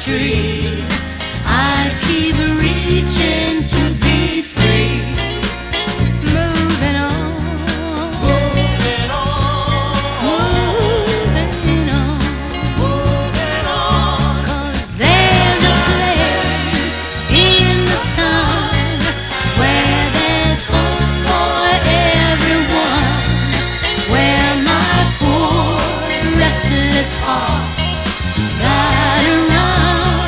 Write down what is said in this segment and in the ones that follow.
tree. I keep reaching to be free. Moving on, moving on, moving on, moving on. 'Cause there's a place in the sun where there's hope for everyone, where my poor restless heart's gotta run.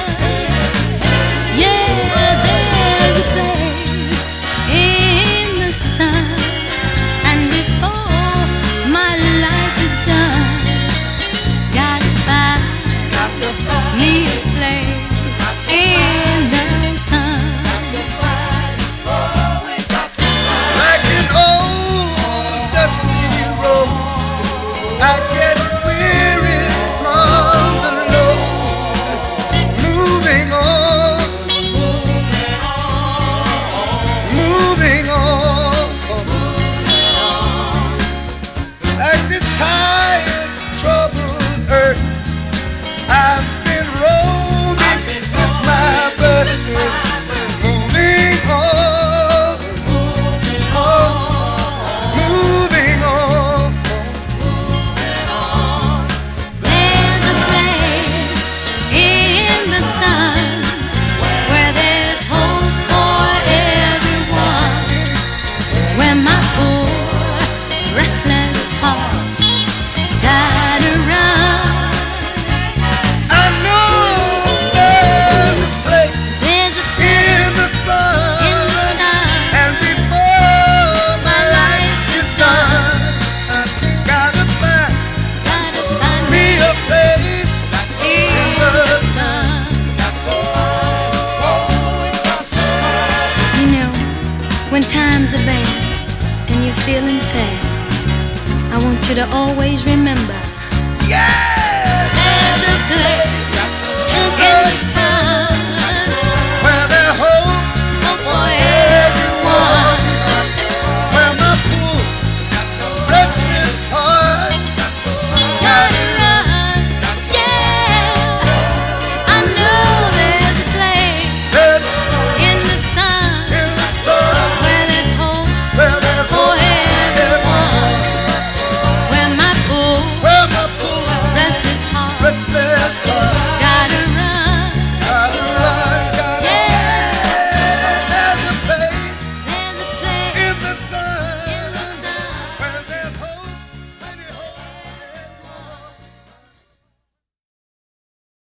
Yeah, there's a place in the sun, and before my life is done, gotta find me a place in the sun. Like an old dusty road, I get weary from the load. Moving on, moving on. Like this tired, troubled earth, I've been roaming since my birth. Moving on, moving on. There's a place in the sun where there's hope for everyone, where my poor restless heart's gotta run. I know there's a place There's a in the sun, in the sun, and before my life is done, I gotta find me a place in the sun. You know, when times are bad and you're feeling sad, I want you to always remember Yeah! there's a place